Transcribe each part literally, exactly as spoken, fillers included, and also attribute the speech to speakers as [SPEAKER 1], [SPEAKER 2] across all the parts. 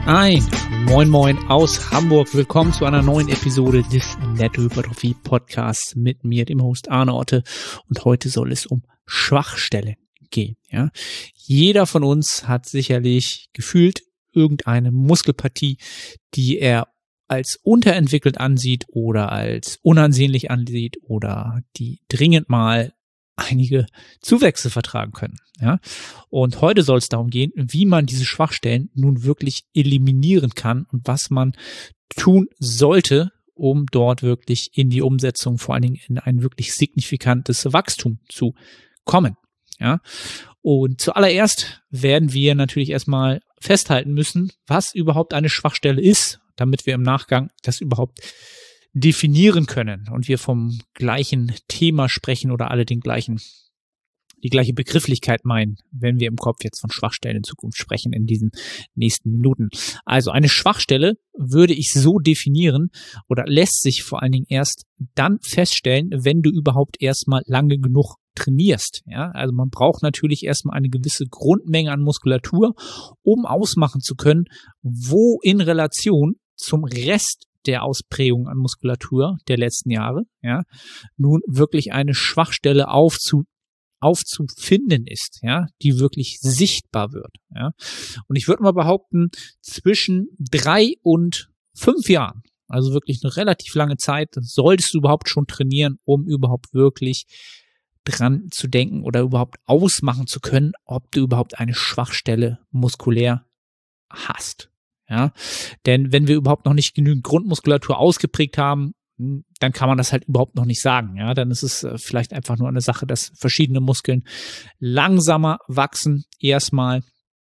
[SPEAKER 1] Ein Moin Moin aus Hamburg. Willkommen zu einer neuen Episode des Nettohypertrophie Podcasts mit mir, dem Host Arne Otte. Und heute soll es um Schwachstellen gehen. Ja, jeder von uns hat sicherlich gefühlt irgendeine Muskelpartie, die er als unterentwickelt ansieht oder als unansehnlich ansieht oder die dringend mal einige Zuwächse vertragen können. Ja, und heute soll es darum gehen, wie man diese Schwachstellen nun wirklich eliminieren kann und was man tun sollte, um dort wirklich in die Umsetzung, vor allen Dingen in ein wirklich signifikantes Wachstum zu kommen. Ja, und zuallererst werden wir natürlich erstmal festhalten müssen, was überhaupt eine Schwachstelle ist, damit wir im Nachgang das überhaupt definieren können und wir vom gleichen Thema sprechen oder alle den gleichen, die gleiche Begrifflichkeit meinen, wenn wir im Kopf jetzt von Schwachstellen in Zukunft sprechen in diesen nächsten Minuten. Also eine Schwachstelle würde ich so definieren oder lässt sich vor allen Dingen erst dann feststellen, wenn du überhaupt erstmal lange genug trainierst. Ja, also man braucht natürlich erstmal eine gewisse Grundmenge an Muskulatur, um ausmachen zu können, wo in Relation zum Rest der Ausprägung an Muskulatur der letzten Jahre, ja, nun wirklich eine Schwachstelle aufzu, aufzufinden ist, ja, die wirklich sichtbar wird, ja. Und ich würde mal behaupten, zwischen drei und fünf Jahren, also wirklich eine relativ lange Zeit, solltest du überhaupt schon trainieren, um überhaupt wirklich dran zu denken oder überhaupt ausmachen zu können, ob du überhaupt eine Schwachstelle muskulär hast. Ja, denn wenn wir überhaupt noch nicht genügend Grundmuskulatur ausgeprägt haben, dann kann man das halt überhaupt noch nicht sagen. Ja, dann ist es vielleicht einfach nur eine Sache, dass verschiedene Muskeln langsamer wachsen erstmal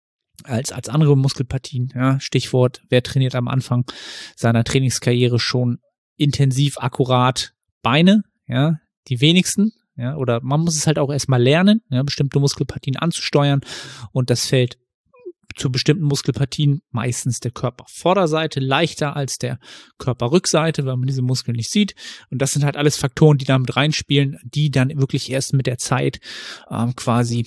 [SPEAKER 1] als als andere Muskelpartien. Ja, Stichwort: Wer trainiert am Anfang seiner Trainingskarriere schon intensiv akkurat Beine? Ja, die wenigsten. Ja, oder man muss es halt auch erstmal lernen, ja, bestimmte Muskelpartien anzusteuern, und das fällt zu bestimmten Muskelpartien meistens der Körpervorderseite leichter als der Körperrückseite, weil man diese Muskeln nicht sieht. Und das sind halt alles Faktoren, die da mit reinspielen, die dann wirklich erst mit der Zeit ähm, quasi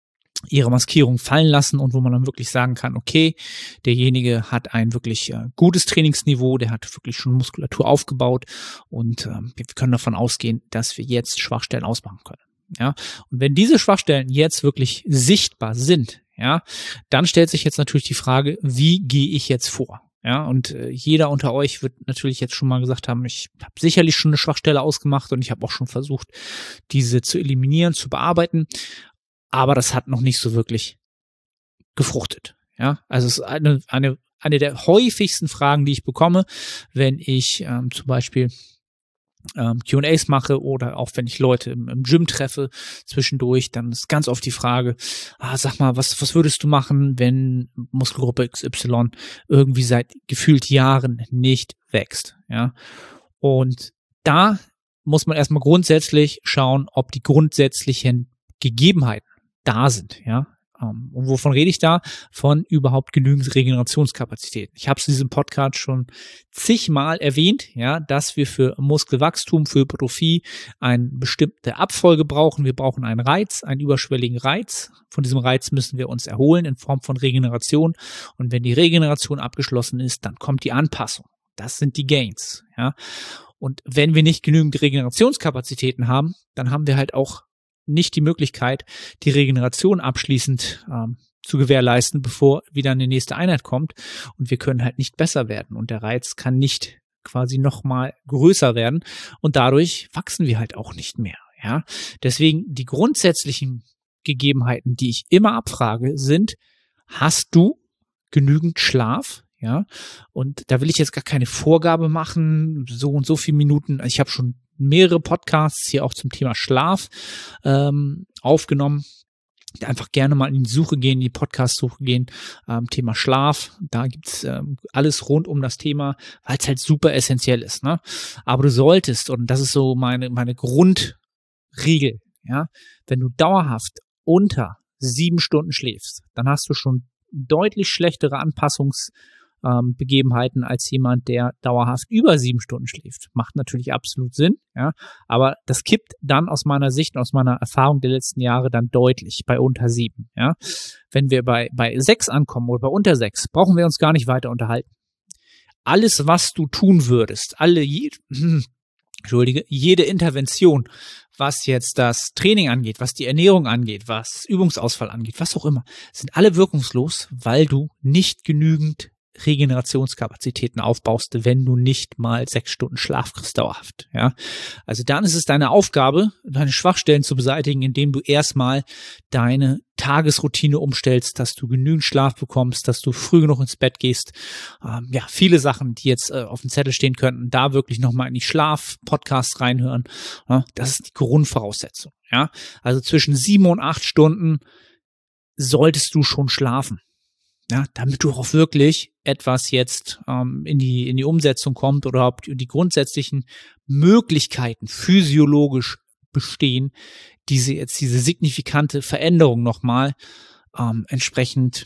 [SPEAKER 1] ihre Maskierung fallen lassen und wo man dann wirklich sagen kann, okay, derjenige hat ein wirklich äh, gutes Trainingsniveau, der hat wirklich schon Muskulatur aufgebaut, und ähm, wir können davon ausgehen, dass wir jetzt Schwachstellen ausmachen können. Ja, und wenn diese Schwachstellen jetzt wirklich sichtbar sind, ja, dann stellt sich jetzt natürlich die Frage, wie gehe ich jetzt vor? Ja, und äh, jeder unter euch wird natürlich jetzt schon mal gesagt haben, ich habe sicherlich schon eine Schwachstelle ausgemacht und ich habe auch schon versucht, diese zu eliminieren, zu bearbeiten, aber das hat noch nicht so wirklich gefruchtet. Ja, also es ist eine, eine, eine der häufigsten Fragen, die ich bekomme, wenn ich ähm, zum Beispiel Ähm, Q und A's mache oder auch wenn ich Leute im, im Gym treffe zwischendurch, dann ist ganz oft die Frage, ah, sag mal, was, was würdest du machen, wenn Muskelgruppe X Y irgendwie seit gefühlt Jahren nicht wächst, ja? Und da muss man erstmal grundsätzlich schauen, ob die grundsätzlichen Gegebenheiten da sind, ja? Um, und wovon rede ich da? Von überhaupt genügend Regenerationskapazitäten. Ich habe es in diesem Podcast schon zigmal erwähnt, ja, dass wir für Muskelwachstum, für Hypertrophie eine bestimmte Abfolge brauchen. Wir brauchen einen Reiz, einen überschwelligen Reiz. Von diesem Reiz müssen wir uns erholen in Form von Regeneration. Und wenn die Regeneration abgeschlossen ist, dann kommt die Anpassung. Das sind die Gains, ja. Und wenn wir nicht genügend Regenerationskapazitäten haben, dann haben wir halt auch nicht die Möglichkeit, die Regeneration abschließend ähm, zu gewährleisten, bevor wieder eine nächste Einheit kommt, und wir können halt nicht besser werden und der Reiz kann nicht quasi nochmal größer werden und dadurch wachsen wir halt auch nicht mehr. Ja, deswegen die grundsätzlichen Gegebenheiten, die ich immer abfrage, sind: Hast du genügend Schlaf? Ja, und da will ich jetzt gar keine Vorgabe machen, so und so viele Minuten. Ich habe schon mehrere Podcasts hier auch zum Thema Schlaf ähm, aufgenommen. Einfach gerne mal in die Suche gehen, in die Podcast-Suche gehen, ähm, Thema Schlaf. Da gibt's ähm, alles rund um das Thema, weil es halt super essentiell ist, ne? Aber du solltest, und das ist so meine meine Grundregel, ja, wenn du dauerhaft unter sieben Stunden schläfst, dann hast du schon deutlich schlechtere Anpassungs ähm, Begebenheiten als jemand, der dauerhaft über sieben Stunden schläft. Macht natürlich absolut Sinn, ja, aber das kippt dann aus meiner Sicht und aus meiner Erfahrung der letzten Jahre dann deutlich bei unter sieben, ja. Wenn wir bei, bei sechs ankommen oder bei unter sechs, brauchen wir uns gar nicht weiter unterhalten. Alles, was du tun würdest, alle, je, Entschuldige, jede Intervention, was jetzt das Training angeht, was die Ernährung angeht, was Übungsausfall angeht, was auch immer, sind alle wirkungslos, weil du nicht genügend Regenerationskapazitäten aufbaust, wenn du nicht mal sechs Stunden Schlaf kriegst dauerhaft. Ja, also dann ist es deine Aufgabe, deine Schwachstellen zu beseitigen, indem du erstmal deine Tagesroutine umstellst, dass du genügend Schlaf bekommst, dass du früh genug ins Bett gehst. Ähm, ja, viele Sachen, die jetzt äh, auf dem Zettel stehen könnten, da wirklich nochmal in die Schlaf-Podcasts reinhören. Ja, das ist die Grundvoraussetzung. Ja, also zwischen sieben und acht Stunden solltest du schon schlafen. Ja, damit du auch wirklich etwas jetzt ähm, in die in die Umsetzung kommt oder ob die grundsätzlichen Möglichkeiten physiologisch bestehen, diese jetzt diese signifikante Veränderung nochmal ähm, entsprechend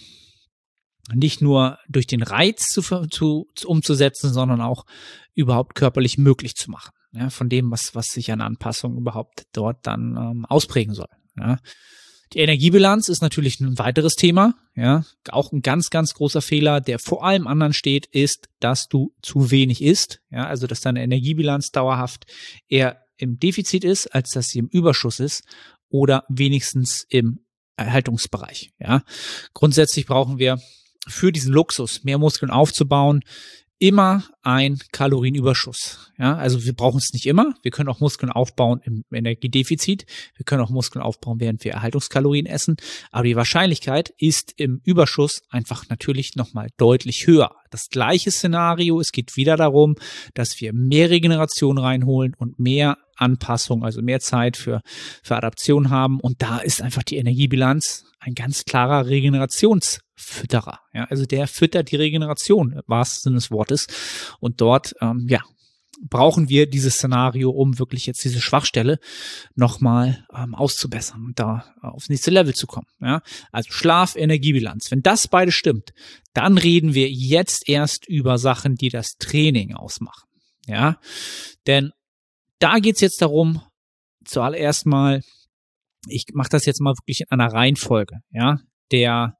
[SPEAKER 1] nicht nur durch den Reiz zu, zu, zu umzusetzen, sondern auch überhaupt körperlich möglich zu machen. Ja, von dem, was was sich an Anpassungen überhaupt dort dann ähm, ausprägen soll. Ja. Die Energiebilanz ist natürlich ein weiteres Thema, ja, auch ein ganz, ganz großer Fehler, der vor allem anderen steht, ist, dass du zu wenig isst, ja, also dass deine Energiebilanz dauerhaft eher im Defizit ist, als dass sie im Überschuss ist oder wenigstens im Erhaltungsbereich, ja. Grundsätzlich brauchen wir für diesen Luxus, mehr Muskeln aufzubauen, immer ein Kalorienüberschuss. Ja, also wir brauchen es nicht immer. Wir können auch Muskeln aufbauen im Energiedefizit. Wir können auch Muskeln aufbauen, während wir Erhaltungskalorien essen. Aber die Wahrscheinlichkeit ist im Überschuss einfach natürlich nochmal deutlich höher. Das gleiche Szenario. Es geht wieder darum, dass wir mehr Regeneration reinholen und mehr Anpassung, also mehr Zeit für, für Adaption haben. Und da ist einfach die Energiebilanz ein ganz klarer Regenerationsfütterer. Ja, also der füttert die Regeneration, im wahrsten Sinne des Wortes. Und dort, ähm, ja, brauchen wir dieses Szenario, um wirklich jetzt diese Schwachstelle nochmal ähm, auszubessern und da aufs nächste Level zu kommen. Ja, also Schlaf, Energiebilanz. Wenn das beide stimmt, dann reden wir jetzt erst über Sachen, die das Training ausmachen. Ja, denn da geht's jetzt darum, zuallererst mal, ich mache das jetzt mal wirklich in einer Reihenfolge, ja, der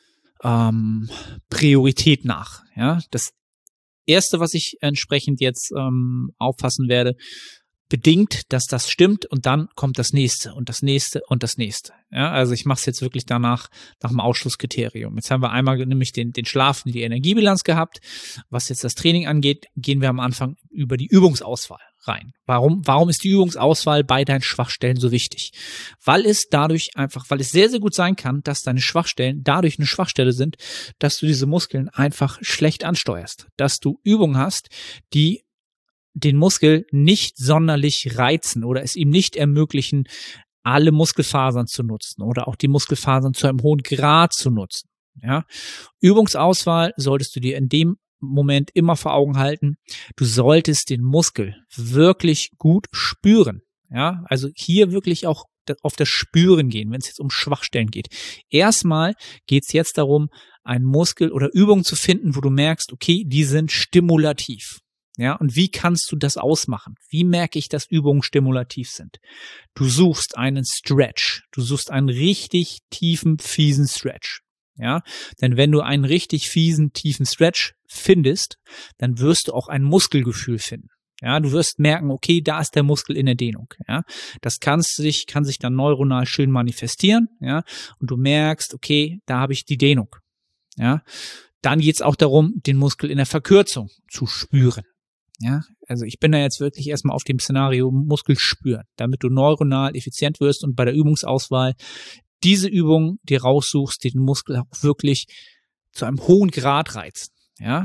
[SPEAKER 1] ähm, Priorität nach. Ja, das erste, was ich entsprechend jetzt ähm, auffassen werde, bedingt, dass das stimmt und dann kommt das nächste und das nächste und das nächste. Ja, also ich mache es jetzt wirklich danach nach dem Ausschlusskriterium. Jetzt haben wir einmal nämlich den, den Schlaf und die Energiebilanz gehabt. Was jetzt das Training angeht, gehen wir am Anfang über die Übungsauswahl rein. Warum, warum ist die Übungsauswahl bei deinen Schwachstellen so wichtig? Weil es dadurch einfach, weil es sehr, sehr gut sein kann, dass deine Schwachstellen dadurch eine Schwachstelle sind, dass du diese Muskeln einfach schlecht ansteuerst. Dass du Übungen hast, die den Muskel nicht sonderlich reizen oder es ihm nicht ermöglichen, alle Muskelfasern zu nutzen oder auch die Muskelfasern zu einem hohen Grad zu nutzen. Ja? Übungsauswahl solltest du dir in dem Moment immer vor Augen halten. Du solltest den Muskel wirklich gut spüren. Ja, also hier wirklich auch auf das Spüren gehen, wenn es jetzt um Schwachstellen geht. Erstmal geht es jetzt darum, einen Muskel oder Übungen zu finden, wo du merkst, okay, die sind stimulativ. Ja, und wie kannst du das ausmachen? Wie merke ich, dass Übungen stimulativ sind? Du suchst einen Stretch. Du suchst einen richtig tiefen, fiesen Stretch. Ja, denn wenn du einen richtig fiesen, tiefen Stretch findest, dann wirst du auch ein Muskelgefühl finden. Ja, du wirst merken, okay, da ist der Muskel in der Dehnung. Ja, das kann sich, kann sich dann neuronal schön manifestieren. Ja, und du merkst, okay, da habe ich die Dehnung. Ja, dann geht es auch darum, den Muskel in der Verkürzung zu spüren. Ja, also ich bin da jetzt wirklich erstmal auf dem Szenario Muskel spüren, damit du neuronal effizient wirst und bei der Übungsauswahl diese Übung dir raussuchst, die den Muskel auch wirklich zu einem hohen Grad reizt. Ja,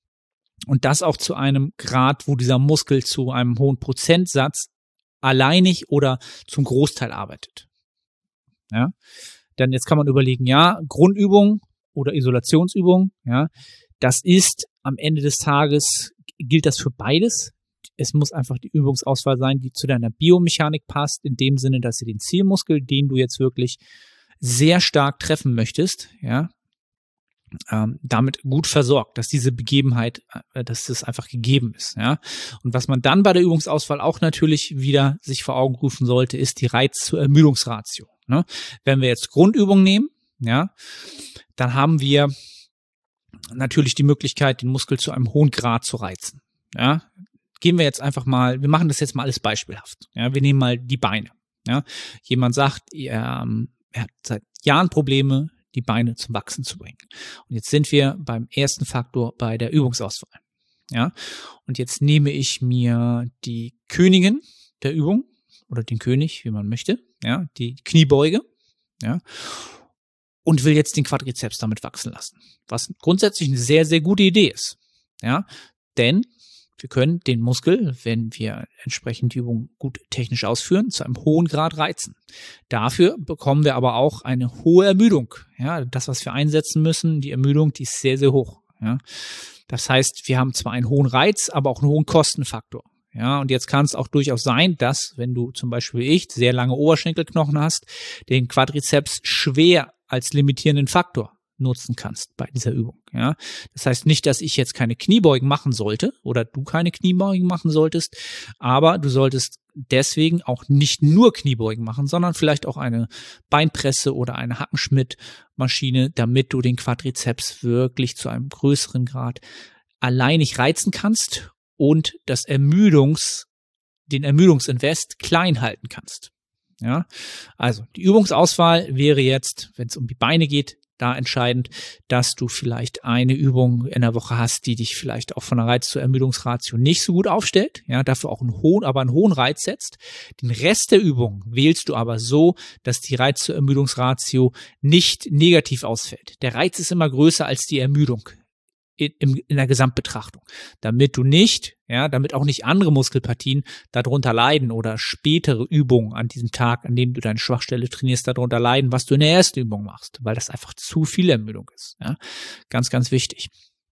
[SPEAKER 1] und das auch zu einem Grad, wo dieser Muskel zu einem hohen Prozentsatz alleinig oder zum Großteil arbeitet. Ja, denn jetzt kann man überlegen, ja, Grundübung oder Isolationsübung, ja, das ist am Ende des Tages, gilt das für beides. Es muss einfach die Übungsauswahl sein, die zu deiner Biomechanik passt, in dem Sinne, dass sie den Zielmuskel, den du jetzt wirklich sehr stark treffen möchtest, ja, ähm, damit gut versorgt, dass diese Begebenheit, äh, dass das einfach gegeben ist. Ja. Und was man dann bei der Übungsauswahl auch natürlich wieder sich vor Augen rufen sollte, ist die Reiz-zu-Ermüdungsratio. Ne? Wenn wir jetzt Grundübungen nehmen, ja, dann haben wir natürlich die Möglichkeit, den Muskel zu einem hohen Grad zu reizen. Ja. Gehen wir jetzt einfach mal, wir machen das jetzt mal alles beispielhaft. Ja. Wir nehmen mal die Beine. Ja. Jemand sagt, er, er hat seit Jahren Probleme, die Beine zum Wachsen zu bringen. Und jetzt sind wir beim ersten Faktor bei der Übungsauswahl. Ja, und jetzt nehme ich mir die Königin der Übung oder den König, wie man möchte, ja, die Kniebeuge, ja, und will jetzt den Quadrizeps damit wachsen lassen. Was grundsätzlich eine sehr, sehr gute Idee ist. Ja, denn wir können den Muskel, wenn wir entsprechend die Übung gut technisch ausführen, zu einem hohen Grad reizen. Dafür bekommen wir aber auch eine hohe Ermüdung. Ja, das, was wir einsetzen müssen, die Ermüdung, die ist sehr, sehr hoch. Ja, das heißt, wir haben zwar einen hohen Reiz, aber auch einen hohen Kostenfaktor. Ja, und jetzt kann es auch durchaus sein, dass, wenn du zum Beispiel wie ich sehr lange Oberschenkelknochen hast, den Quadrizeps schwer als limitierenden Faktor nutzen kannst bei dieser Übung. Ja, das heißt nicht, dass ich jetzt keine Kniebeugen machen sollte oder du keine Kniebeugen machen solltest, aber du solltest deswegen auch nicht nur Kniebeugen machen, sondern vielleicht auch eine Beinpresse oder eine Hackenschmidt-Maschine, damit du den Quadrizeps wirklich zu einem größeren Grad alleinig reizen kannst und das Ermüdungs, den Ermüdungsinvest klein halten kannst. Ja, also die Übungsauswahl wäre jetzt, wenn es um die Beine geht, da entscheidend, dass du vielleicht eine Übung in der Woche hast, die dich vielleicht auch von der Reiz-zur-Ermüdungsratio nicht so gut aufstellt, ja, dafür auch einen hohen, aber einen hohen Reiz setzt. Den Rest der Übung wählst du aber so, dass die Reiz-zur-Ermüdungsratio nicht negativ ausfällt. Der Reiz ist immer größer als die Ermüdung in, in, in der Gesamtbetrachtung, damit du nicht, ja, damit auch nicht andere Muskelpartien darunter leiden oder spätere Übungen an diesem Tag, an dem du deine Schwachstelle trainierst, darunter leiden, was du in der ersten Übung machst, weil das einfach zu viel Ermüdung ist. Ja, ganz, ganz wichtig.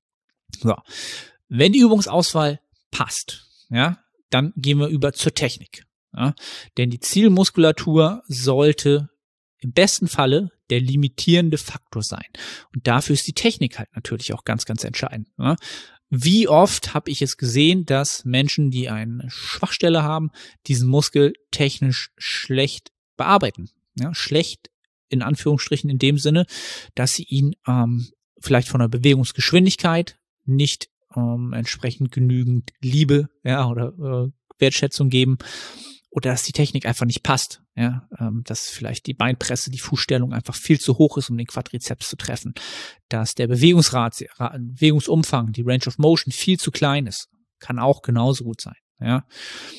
[SPEAKER 1] So, wenn die Übungsauswahl passt, ja, dann gehen wir über zur Technik. Ja, denn die Zielmuskulatur sollte im besten Falle der limitierende Faktor sein. Und dafür ist die Technik halt natürlich auch ganz, ganz entscheidend. Ja. Wie oft habe ich es gesehen, dass Menschen, die eine Schwachstelle haben, diesen Muskel technisch schlecht bearbeiten. Ja, schlecht in Anführungsstrichen in dem Sinne, dass sie ihn ähm, vielleicht von der Bewegungsgeschwindigkeit nicht ähm, entsprechend genügend Liebe, ja, oder äh, Wertschätzung geben. Oder dass die Technik einfach nicht passt, ja, ähm, dass vielleicht die Beinpresse, die Fußstellung einfach viel zu hoch ist, um den Quadrizeps zu treffen, dass der Bewegungsrat, Bewegungsumfang, die Range of Motion viel zu klein ist, kann auch genauso gut sein, ja.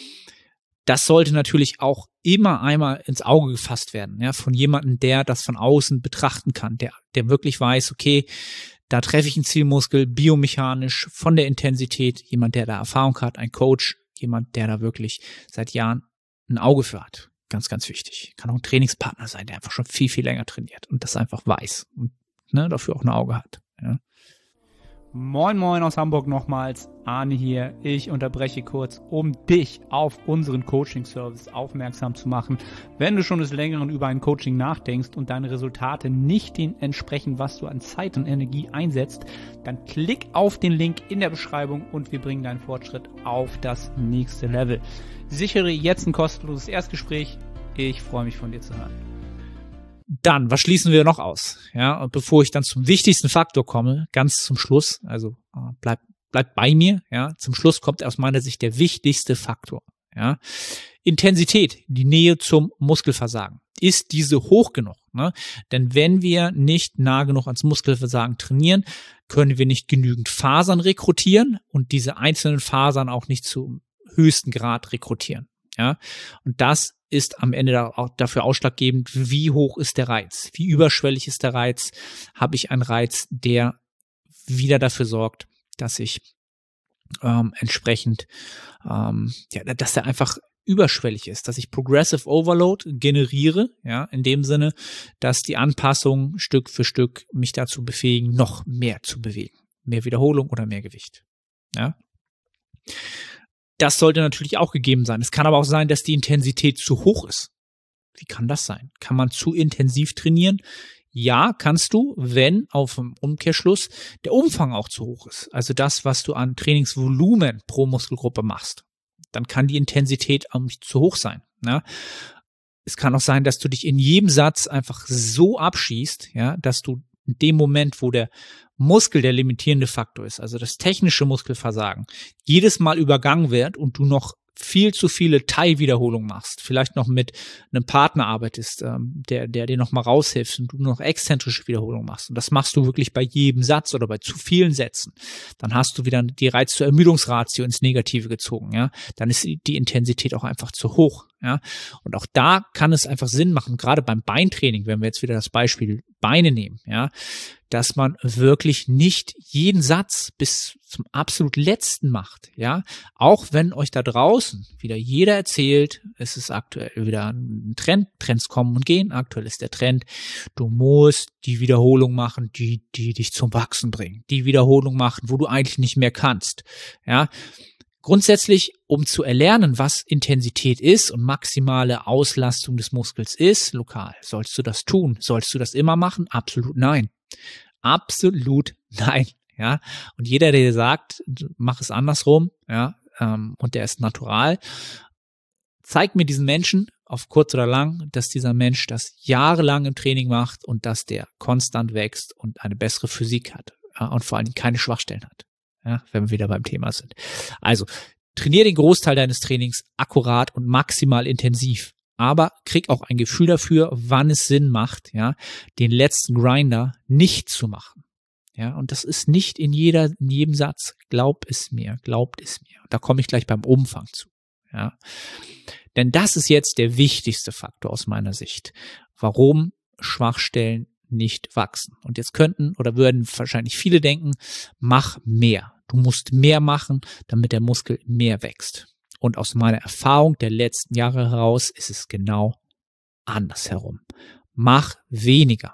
[SPEAKER 1] Das sollte natürlich auch immer einmal ins Auge gefasst werden, ja, von jemandem, der das von außen betrachten kann, der, der wirklich weiß, okay, da treffe ich einen Zielmuskel biomechanisch von der Intensität, jemand, der da Erfahrung hat, ein Coach, jemand, der da wirklich seit Jahren ein Auge für hat. Ganz, ganz wichtig. Kann auch ein Trainingspartner sein, der einfach schon viel, viel länger trainiert und das einfach weiß und ne, dafür auch ein Auge hat. Ja. Moin Moin aus Hamburg nochmals, Arne hier. Ich unterbreche kurz, um dich auf unseren Coaching-Service aufmerksam zu machen. Wenn du schon des Längeren über ein Coaching nachdenkst und deine Resultate nicht dem entsprechen, was du an Zeit und Energie einsetzt, dann klick auf den Link in der Beschreibung und wir bringen deinen Fortschritt auf das nächste Level. Sichere jetzt ein kostenloses Erstgespräch. Ich freue mich, von dir zu hören. Dann, was schließen wir noch aus? Ja, und bevor ich dann zum wichtigsten Faktor komme, ganz zum Schluss, also äh, bleib, bleib bei mir, ja, zum Schluss kommt aus meiner Sicht der wichtigste Faktor, ja. Intensität, die Nähe zum Muskelversagen. Ist diese hoch genug? Ne? Denn wenn wir nicht nah genug ans Muskelversagen trainieren, können wir nicht genügend Fasern rekrutieren und diese einzelnen Fasern auch nicht zum höchsten Grad rekrutieren. Ja, und das ist am Ende auch dafür ausschlaggebend, wie hoch ist der Reiz, wie überschwellig ist der Reiz, habe ich einen Reiz, der wieder dafür sorgt, dass ich ähm, entsprechend, ähm, ja, dass der einfach überschwellig ist, dass ich Progressive Overload generiere, ja, in dem Sinne, dass die Anpassungen Stück für Stück mich dazu befähigen, noch mehr zu bewegen, mehr Wiederholung oder mehr Gewicht, ja. Das sollte natürlich auch gegeben sein. Es kann aber auch sein, dass die Intensität zu hoch ist. Wie kann das sein? Kann man zu intensiv trainieren? Ja, kannst du, wenn auf dem Umkehrschluss der Umfang auch zu hoch ist. Also das, was du an Trainingsvolumen pro Muskelgruppe machst. Dann kann die Intensität auch nicht zu hoch sein. Ja. Es kann auch sein, dass du dich in jedem Satz einfach so abschießt, ja, dass du in dem Moment, wo der Muskel der limitierende Faktor ist, also das technische Muskelversagen, jedes Mal übergangen wird und du noch viel zu viele Teilwiederholungen machst, vielleicht noch mit einem Partner arbeitest, ähm, der, der dir noch mal raushilft und du noch exzentrische Wiederholungen machst. Und das machst du wirklich bei jedem Satz oder bei zu vielen Sätzen. Dann hast du wieder die Reiz-zu-Ermüdungsratio ins Negative gezogen, ja. Dann ist die Intensität auch einfach zu hoch, ja. Und auch da kann es einfach Sinn machen, gerade beim Beintraining, wenn wir jetzt wieder das Beispiel Beine nehmen, ja, dass man wirklich nicht jeden Satz bis zum absolut letzten macht, ja, auch wenn euch da draußen wieder jeder erzählt, es ist aktuell wieder ein Trend, Trends kommen und gehen, aktuell ist der Trend, du musst die Wiederholung machen, die, die dich zum Wachsen bringen, die Wiederholung machen, wo du eigentlich nicht mehr kannst, ja. Grundsätzlich, um zu erlernen, was Intensität ist und maximale Auslastung des Muskels ist, lokal, sollst du das tun? Sollst du das immer machen? Absolut nein. Absolut nein. Ja. Und jeder, der sagt, mach es andersrum, ja, ähm, und der ist natural, zeig mir diesen Menschen auf kurz oder lang, dass dieser Mensch das jahrelang im Training macht und dass der konstant wächst und eine bessere Physik hat, ja, und vor allem keine Schwachstellen hat. Ja, wenn wir wieder beim Thema sind. Also, trainier den Großteil deines Trainings akkurat und maximal intensiv. Aber krieg auch ein Gefühl dafür, wann es Sinn macht, ja, den letzten Grinder nicht zu machen. Ja, und das ist nicht in jeder, in jedem Satz. Glaub es mir, glaubt es mir. Da komme ich gleich beim Umfang zu. Ja. Denn das ist jetzt der wichtigste Faktor aus meiner Sicht. Warum Schwachstellen nicht wachsen. Und jetzt könnten oder würden wahrscheinlich viele denken, mach mehr. Du musst mehr machen, damit der Muskel mehr wächst. Und aus meiner Erfahrung der letzten Jahre heraus ist es genau andersherum. Mach weniger.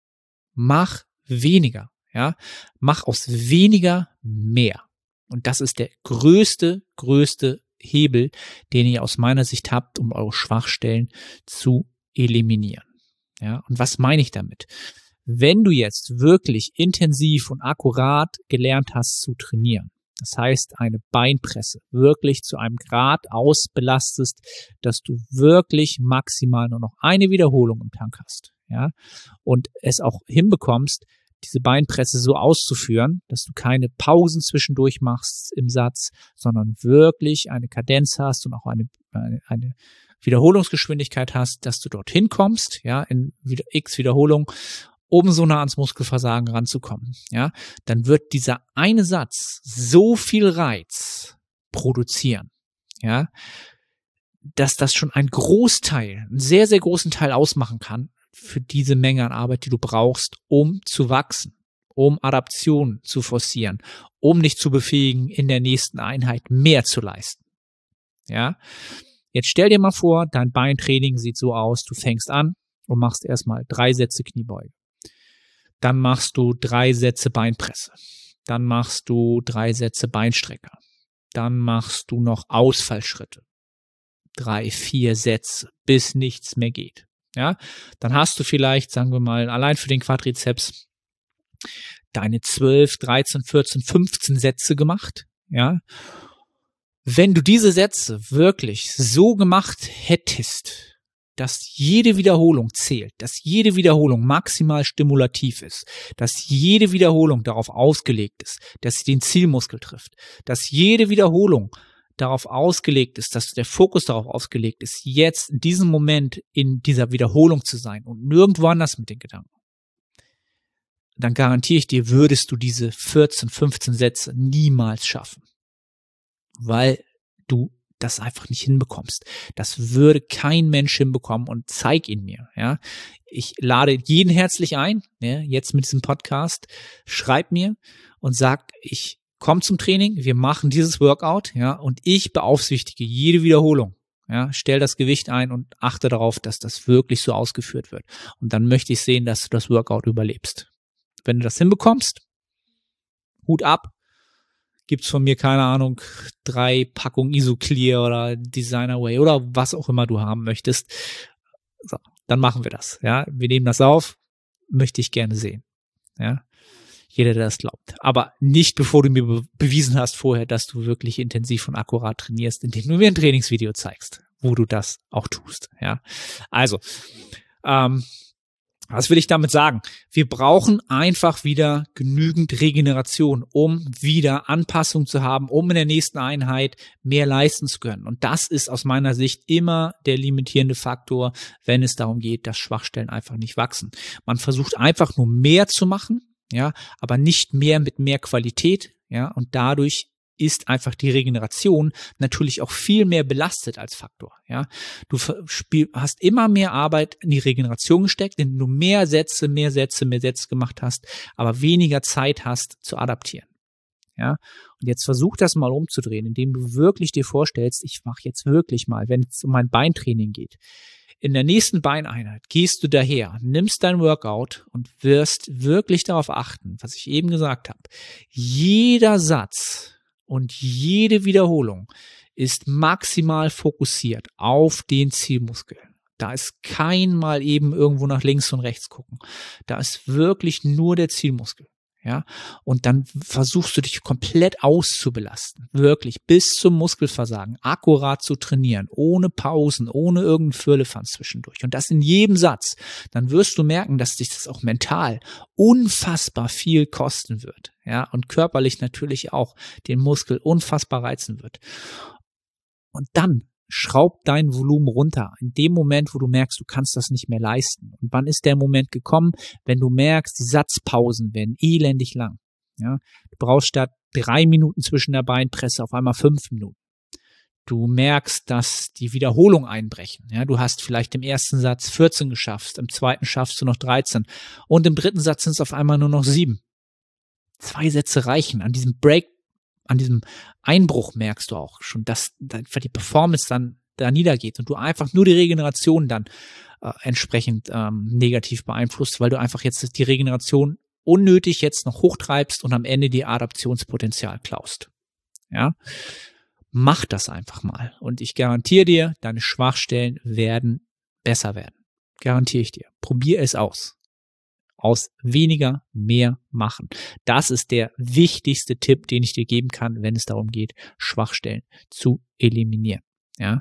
[SPEAKER 1] Mach weniger. Ja, mach aus weniger mehr. Und das ist der größte, größte Hebel, den ihr aus meiner Sicht habt, um eure Schwachstellen zu eliminieren. Ja, und was meine ich damit? Wenn du jetzt wirklich intensiv und akkurat gelernt hast zu trainieren, das heißt eine Beinpresse wirklich zu einem Grad ausbelastest, dass du wirklich maximal nur noch eine Wiederholung im Tank hast, ja, und es auch hinbekommst, diese Beinpresse so auszuführen, dass du keine Pausen zwischendurch machst im Satz, sondern wirklich eine Kadenz hast und auch eine, eine, eine Wiederholungsgeschwindigkeit hast, dass du dorthin kommst, ja, in x Wiederholungen, um so nah ans Muskelversagen ranzukommen, ja, dann wird dieser eine Satz so viel Reiz produzieren, ja, dass das schon einen Großteil, einen sehr, sehr großen Teil ausmachen kann für diese Menge an Arbeit, die du brauchst, um zu wachsen, um Adaption zu forcieren, um dich zu befähigen, in der nächsten Einheit mehr zu leisten, ja. Jetzt stell dir mal vor, dein Beintraining sieht so aus, du fängst an und machst erstmal drei Sätze Kniebeuge. Dann machst du drei Sätze Beinpresse. Dann machst du drei Sätze Beinstrecker. Dann machst du noch Ausfallschritte. Drei, vier Sätze, bis nichts mehr geht. Ja, dann hast du vielleicht, sagen wir mal, allein für den Quadrizeps deine zwölf, dreizehn, vierzehn, fünfzehn Sätze gemacht. Ja, wenn du diese Sätze wirklich so gemacht hättest, dass jede Wiederholung zählt, dass jede Wiederholung maximal stimulativ ist, dass jede Wiederholung darauf ausgelegt ist, dass sie den Zielmuskel trifft, dass jede Wiederholung darauf ausgelegt ist, dass der Fokus darauf ausgelegt ist, jetzt in diesem Moment in dieser Wiederholung zu sein und nirgendwo anders mit den Gedanken, dann garantiere ich dir, würdest du diese vierzehn, fünfzehn Sätze niemals schaffen, weil du das einfach nicht hinbekommst. Das würde kein Mensch hinbekommen und zeig ihn mir, ja. Ich lade jeden herzlich ein, ja, jetzt mit diesem Podcast, schreib mir und sag, ich komme zum Training, wir machen dieses Workout, ja, und ich beaufsichtige jede Wiederholung, ja, stell das Gewicht ein und achte darauf, dass das wirklich so ausgeführt wird. Und dann möchte ich sehen, dass du das Workout überlebst. Wenn du das hinbekommst, Hut ab. Gibt's von mir, keine Ahnung, drei Packungen Isoclear oder Designer Way oder was auch immer du haben möchtest. So, dann machen wir das. Ja, wir nehmen das auf. möchte ich gerne sehen. Ja, jeder, der das glaubt. Aber nicht, bevor du mir be- bewiesen hast vorher, dass du wirklich intensiv und akkurat trainierst, indem du mir ein Trainingsvideo zeigst, wo du das auch tust. Ja, also, ähm, was will ich damit sagen? Wir brauchen einfach wieder genügend Regeneration, um wieder Anpassung zu haben, um in der nächsten Einheit mehr leisten zu können. Und das ist aus meiner Sicht immer der limitierende Faktor, wenn es darum geht, dass Schwachstellen einfach nicht wachsen. Man versucht einfach nur mehr zu machen, ja, aber nicht mehr mit mehr Qualität, ja, und dadurch ist einfach die Regeneration natürlich auch viel mehr belastet als Faktor, ja. Du spiel, hast immer mehr Arbeit in die Regeneration gesteckt, indem du mehr Sätze, mehr Sätze, mehr Sätze gemacht hast, aber weniger Zeit hast zu adaptieren, ja. Und jetzt versuch das mal umzudrehen, indem du wirklich dir vorstellst, ich mache jetzt wirklich mal, wenn es um mein Beintraining geht, in der nächsten Beineinheit gehst du daher, nimmst dein Workout und wirst wirklich darauf achten, was ich eben gesagt habe. Jeder Satz und jede Wiederholung ist maximal fokussiert auf den Zielmuskel. Da ist kein mal eben irgendwo nach links und rechts gucken. Da ist wirklich nur der Zielmuskel. Ja, und dann versuchst du dich komplett auszubelasten, wirklich bis zum Muskelversagen, akkurat zu trainieren, ohne Pausen, ohne irgendeinen Firlefanz zwischendurch. Und das in jedem Satz. Dann wirst du merken, dass dich das auch mental unfassbar viel kosten wird. Ja, und körperlich natürlich auch den Muskel unfassbar reizen wird. Und dann schraub dein Volumen runter. In dem Moment, wo du merkst, du kannst das nicht mehr leisten. Und wann ist der Moment gekommen? Wenn du merkst, die Satzpausen werden elendig lang. Ja, du brauchst statt drei Minuten zwischen der Beinpresse auf einmal fünf Minuten. Du merkst, dass die Wiederholungen einbrechen. Ja, du hast vielleicht im ersten Satz vierzehn geschafft, im zweiten schaffst du noch dreizehn und im dritten Satz sind es auf einmal nur noch sieben. Zwei Sätze reichen. An diesem Break An diesem Einbruch merkst du auch schon, dass die Performance dann da niedergeht und du einfach nur die Regeneration dann äh, entsprechend ähm, negativ beeinflusst, weil du einfach jetzt die Regeneration unnötig jetzt noch hochtreibst und am Ende die Adaptionspotenzial klaust. Ja, mach das einfach mal und ich garantiere dir, deine Schwachstellen werden besser werden. Garantiere ich dir. Probier es aus. Aus weniger mehr machen. Das ist der wichtigste Tipp, den ich dir geben kann, wenn es darum geht, Schwachstellen zu eliminieren. Ja,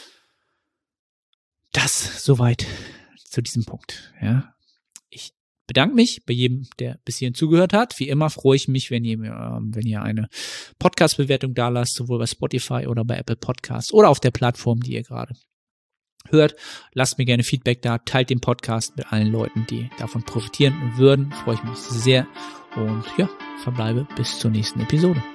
[SPEAKER 1] das soweit zu diesem Punkt. Ja, ich bedanke mich bei jedem, der bis hierhin zugehört hat. Wie immer freue ich mich, wenn ihr ähm, wenn ihr eine Podcast-Bewertung da lasst, sowohl bei Spotify oder bei Apple Podcasts oder auf der Plattform, die ihr gerade hört. Lasst mir gerne Feedback da, teilt den Podcast mit allen Leuten, die davon profitieren würden. Freue ich mich sehr und ja, verbleibe bis zur nächsten Episode.